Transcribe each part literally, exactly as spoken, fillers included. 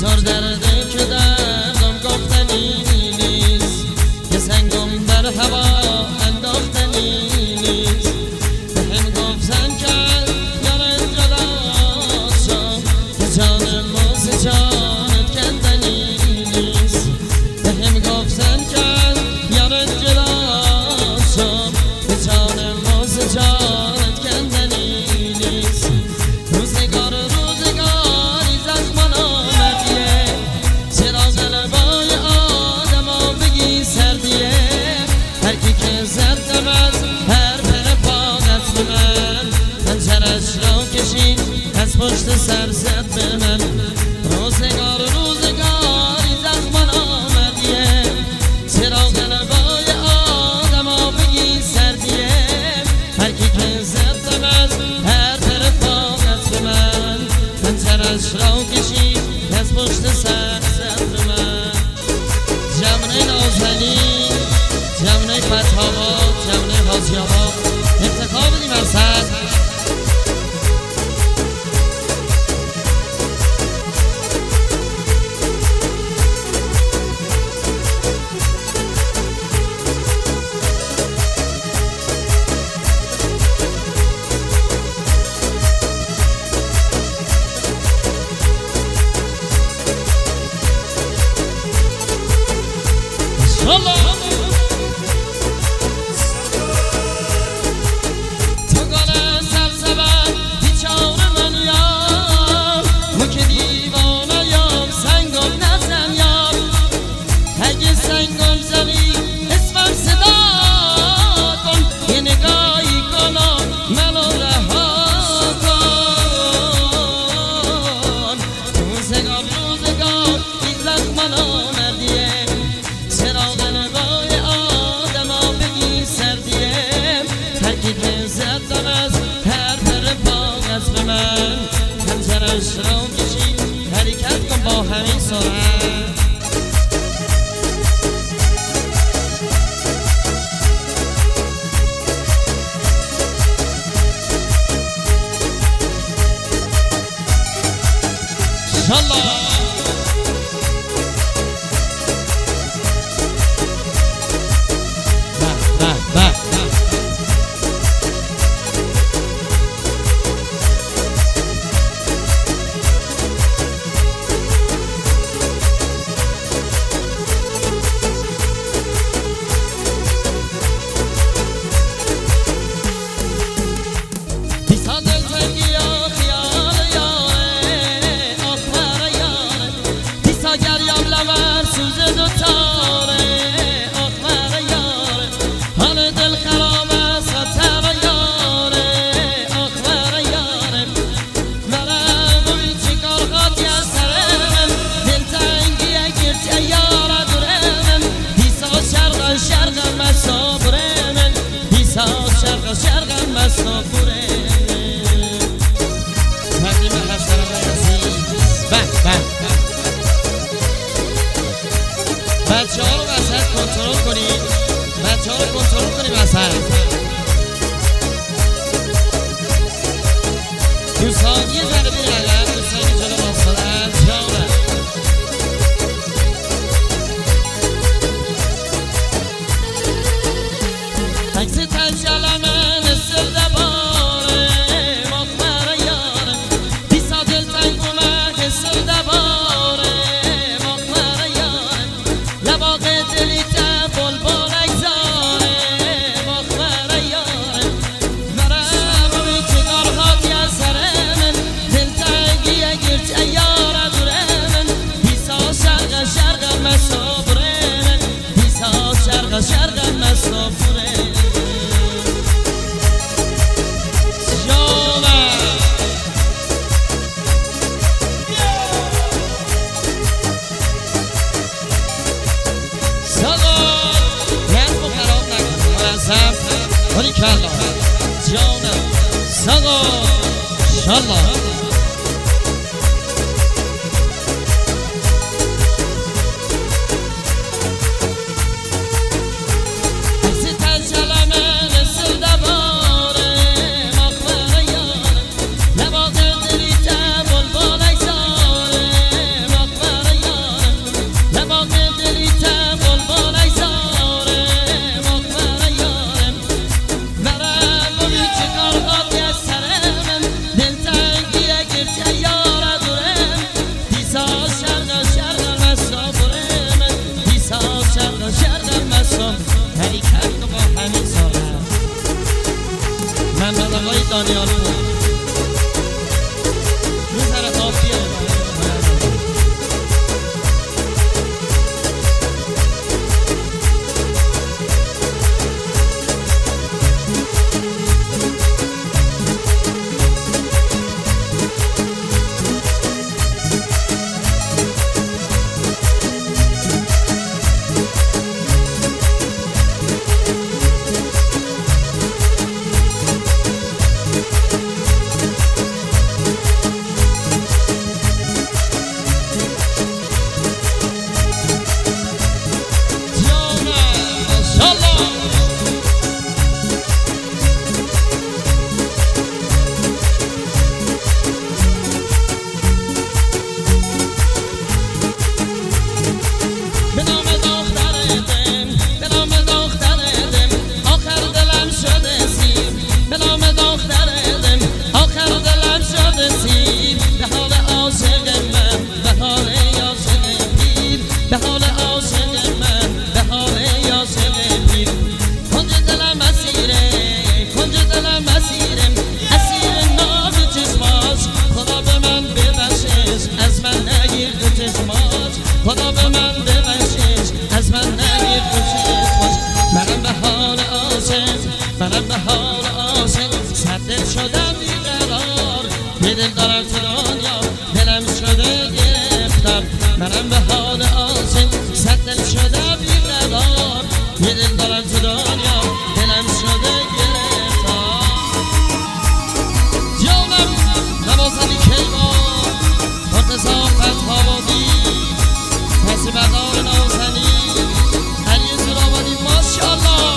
چطور درده که دردم گفتنی نیست که سنگم در هوا انداختنی نیست به هم گفتن که یارت جدا شد که جان موز جانت کندنی نیست به هم گفتن که یارت جدا شد که جان موز جانت کندنی نیست روزگار روزگاری زخمان آمدیه چرا قلبای آدم ها بگی سردیه هر کی که زدم از هر پر پاقت به من پنجرش را کشید از پشت سر زد به من روزگار روزگاری زخمان آمدیه چرا قلبای آدم ها بگی سردیه هر کی که زدم از هر پر پاقت به من پنجرش را کشید از پشت سر زد به من جمعه نازنین جمعه فتح‌آباد جمعه حاجی آباد ارتقا بدیم از حد تو گل سرسبد بیچاره من یار ما که دیوانه یام سنگم نزن یار اگه سنگم زنی اسمم صدا کن یه نگاهی کنم منو رها کن روزگار روزگار این زخمان آمدیه چرا قلبای آدم ها بگی سردیه هر کی که زدم از هر پر پاقت به من پنجرش را کشید حرکت کن با همین سرعت انشالله بچه ها رو وسط کنترل کنید بچه ها رو کنترل کنید وسط دوستان یه ذره بیر عقب دوستانی که جلو باستادن جانم عکس تجل من سردباره مخمر یارم بیسا دل تنگ اومد سردباره مخمر یارم لباق دلی تا بلبل اگزاره مخمر یارم مرم ببین که کارهاتی از سر من دل تنگی اگرچ ایاره دوره من بیسا شرق شرق مصابره من بیسا شرق شرق مصابره باریکالله جانم سقا انشالله مخمر دارم تو دنیا دلم شده گرفتار منم به حال عاشق صد دل شده بی‌قرار یه دل دارم تو دنیا دلم شده گرفتار جانم نوازنی کیوان متصافت خوابادی کسی بردار نوازنی علی زرابادی ماشاءالله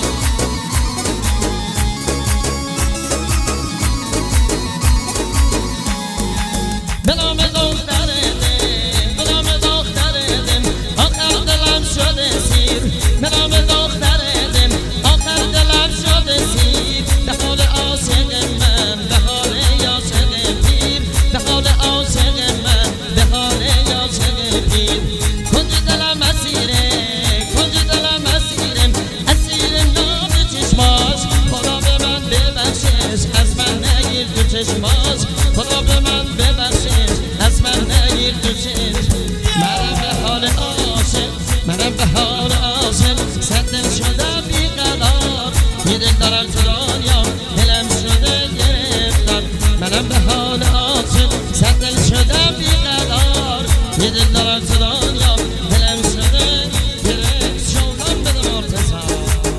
به نام دختر دل به نام دختر دل آخر دلم شده سیر به نام دختر دل آخر دلم شده سیر به حال عاشق من به حال عاشق پیر به حال عاشق من به حال عاشق پیر کنج دلم اسیره کنج دلم اسیره اسیر نام چشماش خدا به من ببخشش از من نگیر تو چشماش خدا به من ببخشش از من نگیر تو چشم منم به حال عاشق منم به حال عاشق صد دل شده بی‌قرار یه دل دارم تو دنیا دلم شده گرفتار منم به حال عاشق صد دل شده بی‌قرار یه دل دارم تو دنیا دلم شده گرفت شوقم بده مرتضی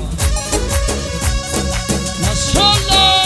ماشاءالله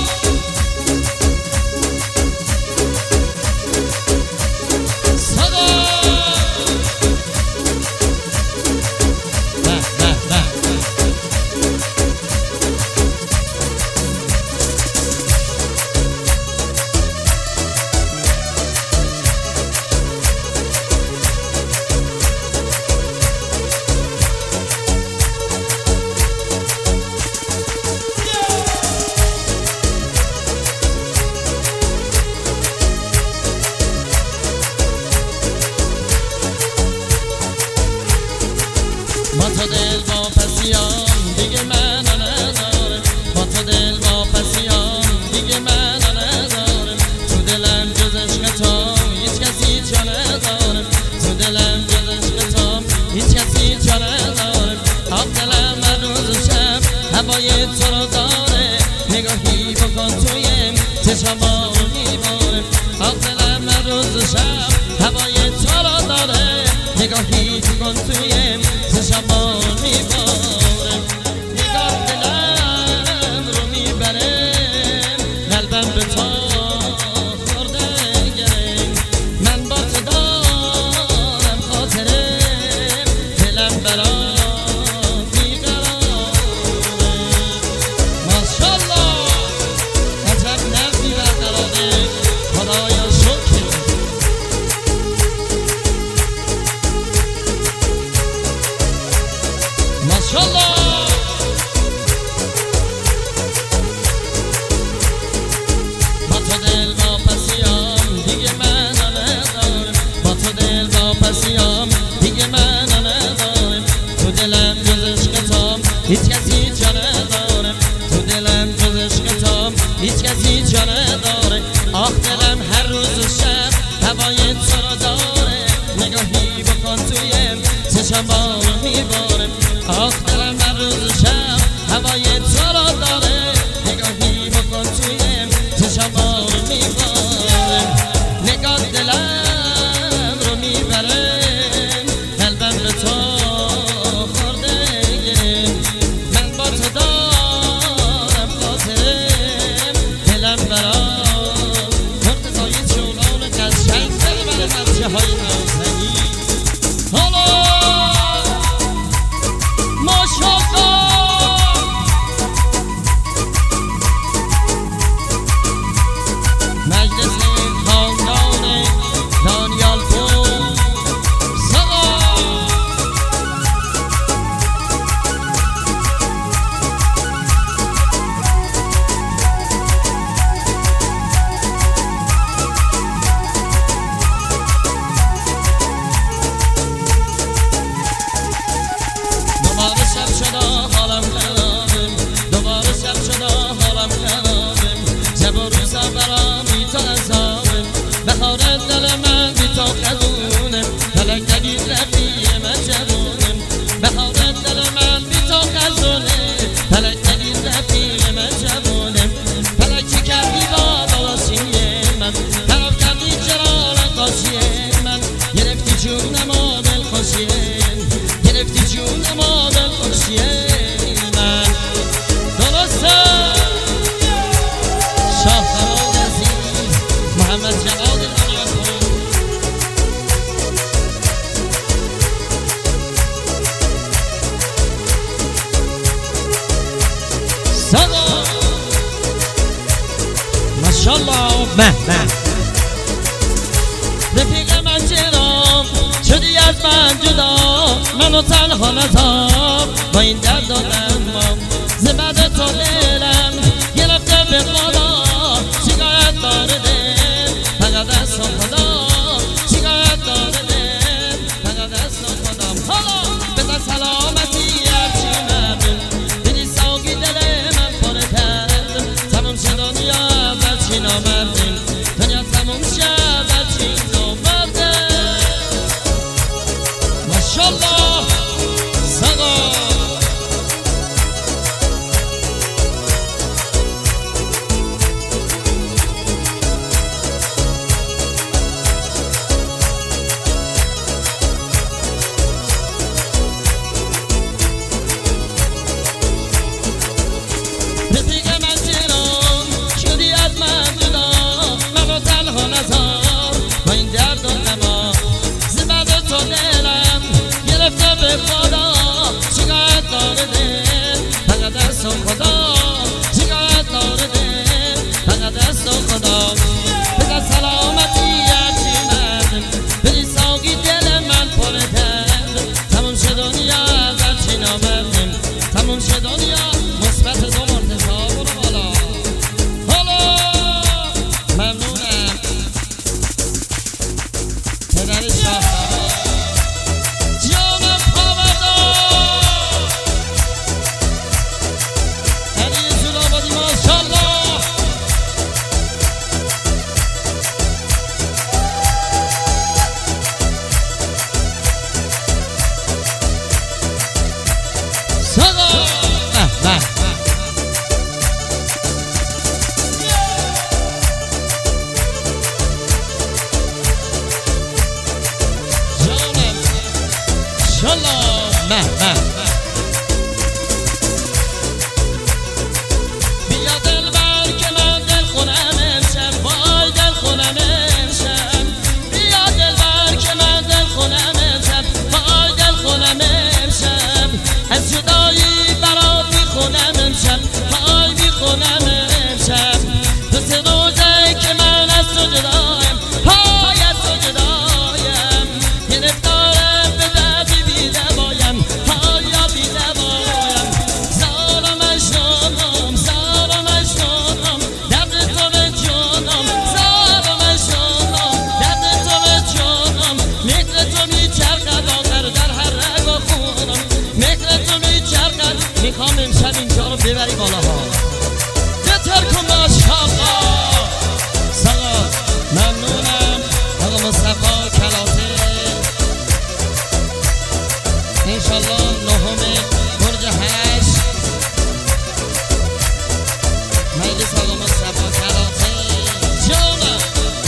با تو دل واپسیام دیگه منو ندارم با تو دل واپسیام دیگه منو ندارم تو دلم جز عشق تو هیچ کسی جا ندارم تو دلم جز عشق تو هیچ کسی جا ندارم آخ دلم هر روز و شب هوای تو رو داره نگاهی بکن توی چشما رو میبارم آخ دلم هر روز و شب هوای تو رو داره نگاهی بکن توی چشما رو میبارم نگاه دلم رو میبره قلبم به تو خورده گره من با تو دارم خاطره دلم برا بیقراره ماشاءالله عجب نفی برقراره خدایا شکر ماشاءالله با تو دل واپسیام دیگه منو ندارم با تو دل واپسیام دیگه منو ندارم تو دلم جز عشق تو هیچ کسی جا ندارم تو دلم جز عشق تو هیچ کسی جا نداره آخ دلم هر روز و شب هوای تو رو داره نگاهی بکن توی چشما رو میبارم آخ دلم هر روز و شب هوای تو رو داره نگاهی بکن توی چشما رو میبارم نگاه دلم رو میبره قلبم به تو خورده گره من با تو دارم خاطره دلم برا مرتضای جولان قشنگ دل من بچه های نازنی حالا ماشاءالله مجلس خاندان دانیال پور سقا دوباره شب شده حالم خرابم دوباره شب شده حالم خرابم شب و روزا برام بی تو عذابم بهار دل من بی تو خزونم فلک نگیر رفیق من جوونم بهار دل من بی تو خزونم فلک نگیر رفیق من جوونم فلک چی کردی با دلاشی من جواد دنیا کن صدا ماشاءالله به به رفیق من چرا شدی از من جدا منو تنها نذار با این درد و غمم ز بعد تو دلم گرفته به خدا شکایت داره دل فقط از تو خدا شکایت داره دل فقط از تو خدا حالا بذار سلامتی هرچی مردم دیدی ساقی دل من پر کرد تموم شد دنیا هرچی نامردیم دنیا تموم شد هرچی نامردیم ماشاءالله صدا خدا شکایت داره دل فقط از تو خدا شکایت داره دل فقط از تو خدا بذار سلامتی هرچی مردم بری ساقی دل من پر درد تموم شد دنیا هرچی نامردم تموم شد دنیا مثبت دو مرتضی برو بالا حالا ممنونم پدر شاه میخوام امشب اینجا رو ببری بالاها بهتر کن ماشاءالله سلام ممنونم آقا مصطفی کلاته انشالله نهم برج هشت مجلس آقا مصطفی کلاته جانم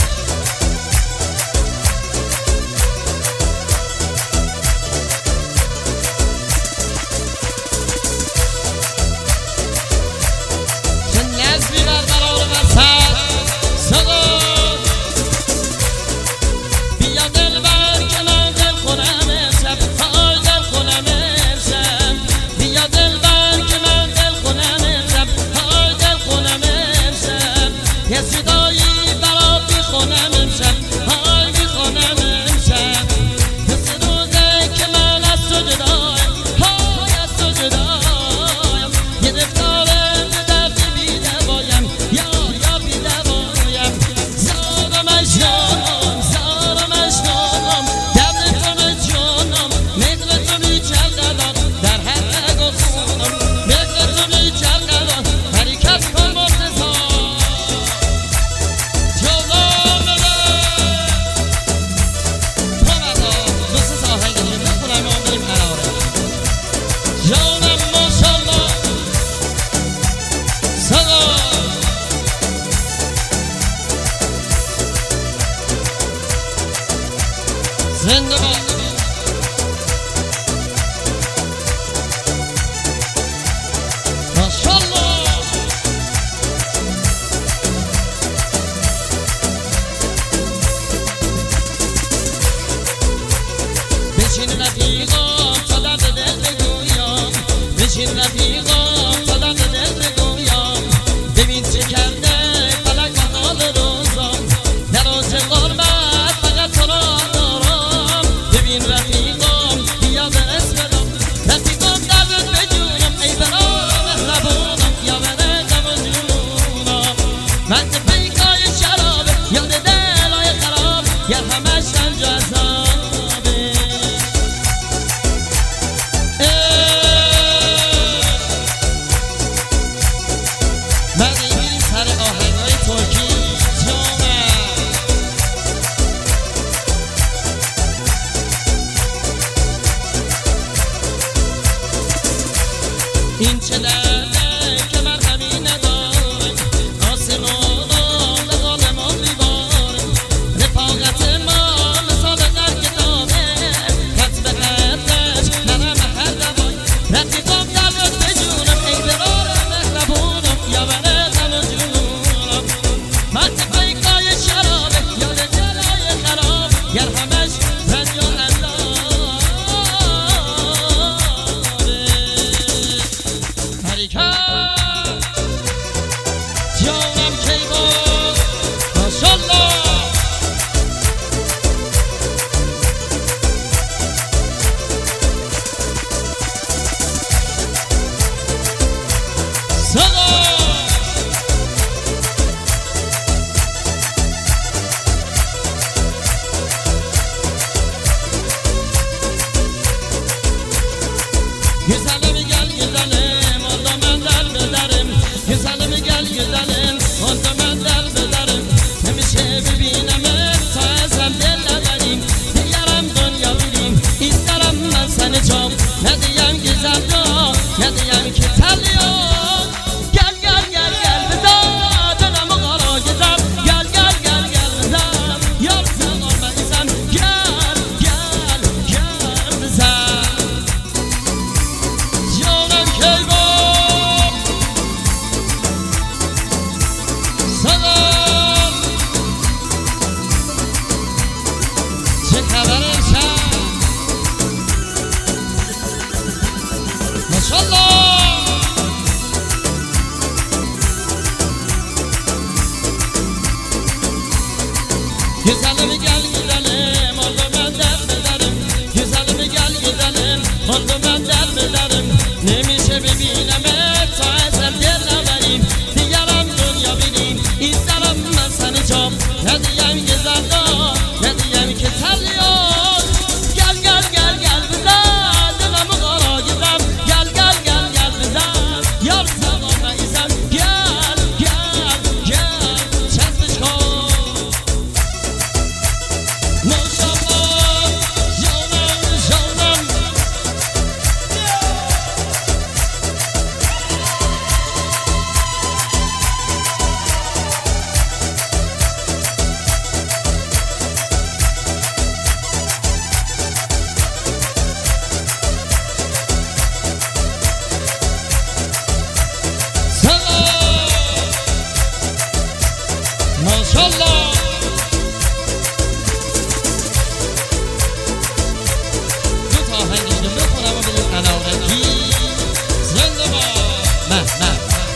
زنده باد ماشاءالله یا همش رنج و عذابه بعد میریم سر آهنگای ترکی جامعه این چه درده که مرهمی نداره آسمان غال ما بیباره رفاقت ما مثال در کتابه خط به خطش نرم هر دوای رفیقم دلت به جونم ای برار مهربونم یا بردم و جونم وقتی پیکای شرابه یاد دلای خراب گر همش رنج و جانم کی بود ماشالله صدا güzelim gel güzelim oldu ben derbederim güzelim gel güzelim oldu ben derbederim hemşe bebinemin sazem dillerim diyelim dünya bileyim isterim ben seni çok ne diyem güzel yok ne diyem ki tel yok gel gel gel gel bize dönemi kara güzel gel gel gel gel bize yapsın olmaysan gel gel gel bize جانم کی بود سلام چه خبر شب ماشالله güzelim gel güzelim oldu ben derbederim güzelim gel güzelim oldu ben derbederim نمیشه ببینمت تا ازم دل نبریم دیگرم دنیا بینیم ایسترم من سن جام ندیم گذر دار ندیم که تلیان گل گل گل گل بزن دلم غارا گذر گل گل گل گل بزن یار سوار نایزم گل گل گل چسبش کن ماشالله جانم جانم ماشالله دو تا آهنگ دیگه بخونم و بریم انارکی زنده با نه نه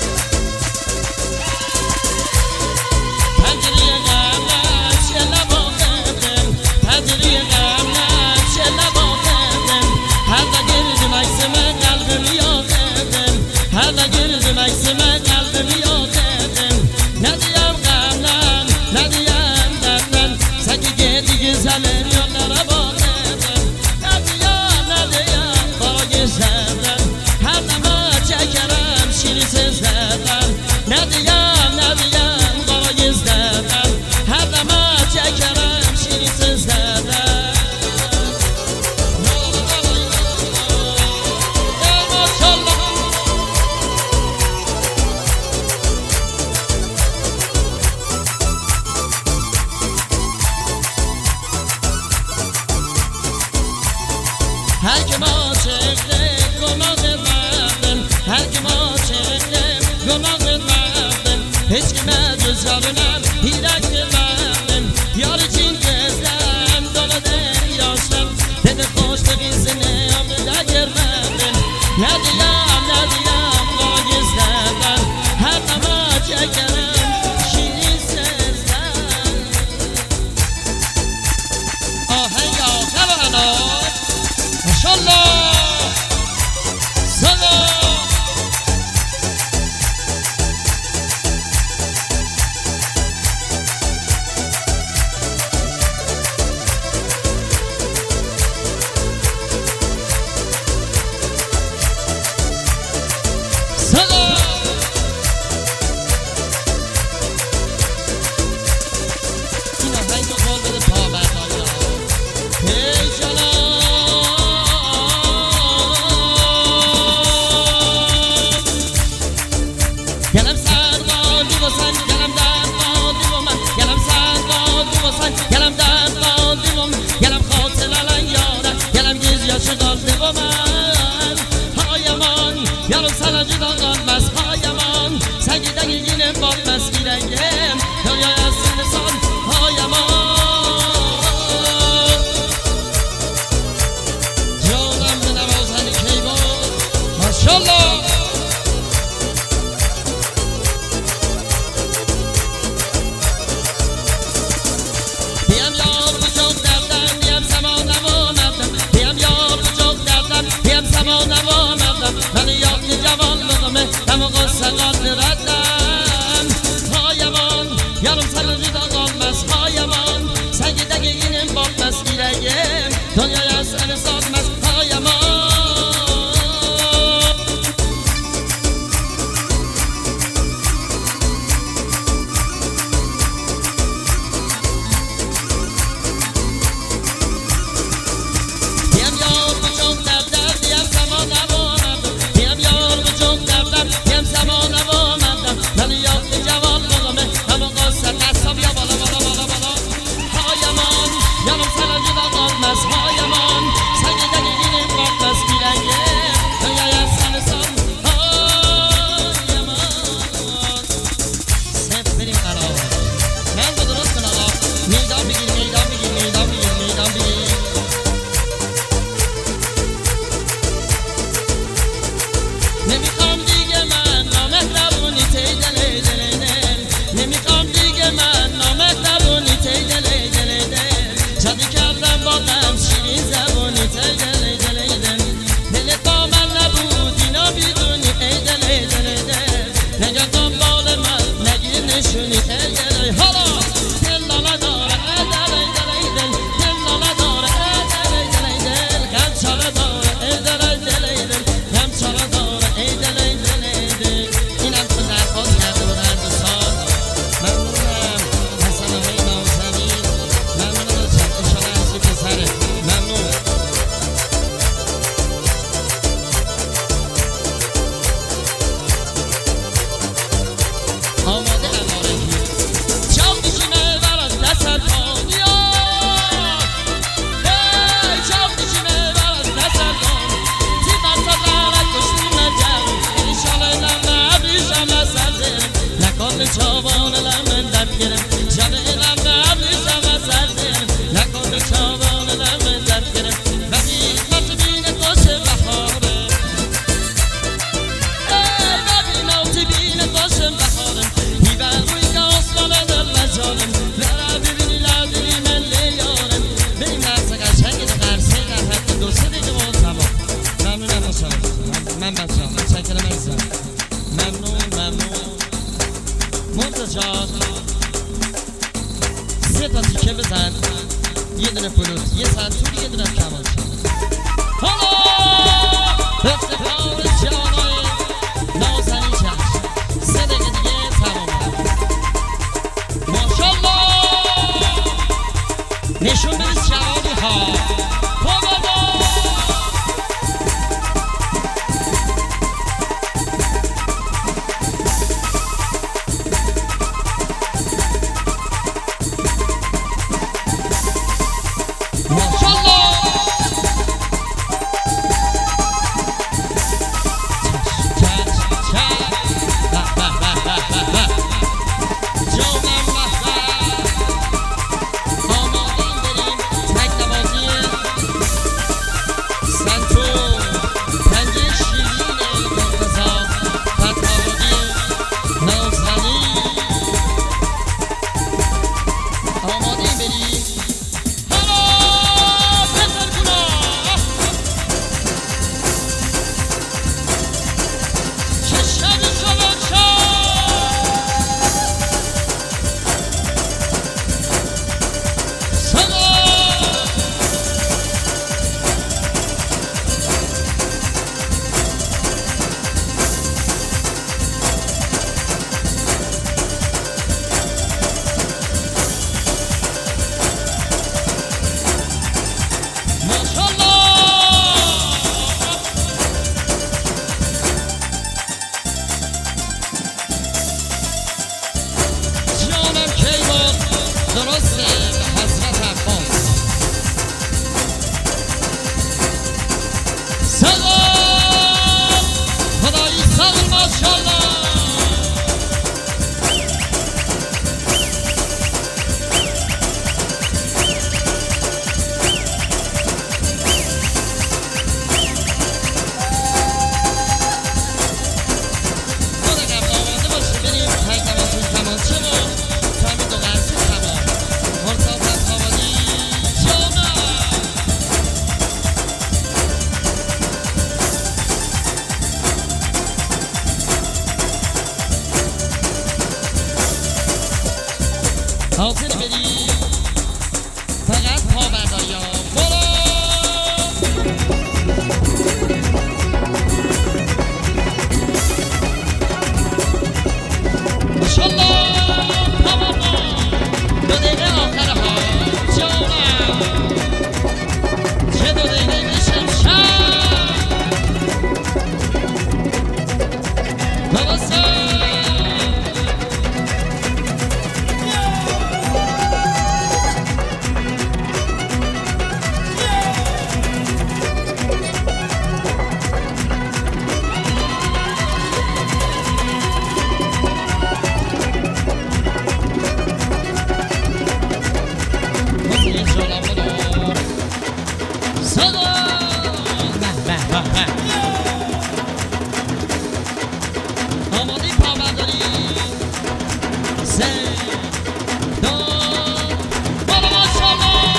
پنجره قبلت چه لبا قدم پنجره قبلت چه لبا قدم هر نگردم عکس من قلبم یادم هر نگردم عکس من قلبم یادم ندیم قبلم ندیم دردم سگی دیگه زلم یادم باقدم ندیم ندیم باقی زدم هر نما چکرم شیری سزدم ندیم ندیم باقی زدم هر نما چکرم شیری سزدم هر که ما چهده گناه مردم هر که ما چهده گناه مردم هیچ که مجز یارونم هیرک مردم یار چین کزدم دانا دریاشتم دل خوش بگیزنه آمده دگر مردم ندیم ندیم باگز دردم هر نما چکرم شیری سزدم آهنگ آخر و انار ماشالله صدا من ردم هایمان yarım sarıcı da kalmaz hayaman sen gide giyinin batmaz yüreğim dünyaya seni satmaz hayaman diyem yar bu çok dertler diyem zamana boğmadım diyem yar bu çok dertler diyem zamana boğmadım beni yaptı cevallığımı ama sen hesap ya bala bala bala bala hayaman yarım sarıcı da kalmaz hayaman sen gide giyinin batmaz yüreğim dünyaya seni satmaz hayaman seferim ara ben bu durum kınağa meydan bigil meydan bigil meydan bigil meydan bigil نمیخوام دیگه من نامهربونی تیدلی دلی دل نمیخوام دیگه من نامهربونی تیدلی دلی دل شادی کردم با غم شیرین زبونی تیدلی دلی دل دلت با من نبود اینا بیدونی ای دلی دلی دل نگه دنبال من نگیر نشونی ای دلی حالا دل لالا داره ای دلی دلی دل دل لالا داره ای دلی دلی دل غم چاره داره ای دلی دلی دل غم چاره داره ای دلی دلی دل اینم تو درخواست کرده بودن دوستان ممنونم حسن آقای نازنین ممنونم از چکشان عزیز پسره ممنون آماده علارگی چاو میشینه برات دستت پانیا ای چاو میشینه برات دستت پان تی بسات لعنت کشتی مجم انشالله لمه ابریشم نسرده نکن چاوان لمن درد گرم شبه لمه ابریشم نسرده نکن چاوان لمن درد گرم ولی مات بین خوش بخاره ای ولی مات بین خوش بخاره بیبر روی که اصلا دل نجانم لره ببینی لردی من لیارم بریم لحظه قشنگ ده قرصه قرحت دو سه دیگه با تمام ممنونم باشم من بچه هم چکرم ایزم ممنون ممنون مرتجان سه تا تیکه بزن یه دونه فلوت یه سنتور یه دونه کمانچه حالا افتخار جانای نازنین چشم سه دقیقه دیگه تمام ماشالله نشون بریز جوانی ها بابا ماشالله جانم بخبر آمادین بریم سه دو بالا ماشاءالله.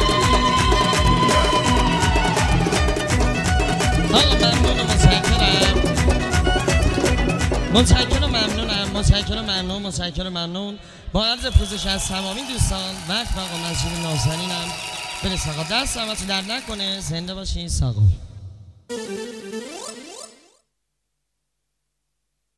آقا ممنون و متشکرم متشکرم ممنونم متشکرم ممنون متشکرم ممنون. با عرض پوزش از تمامی دوستان وقت و آقا مجید نازنینم برس. آقا دست همتون درد نکنه. زنده باشین. ساقل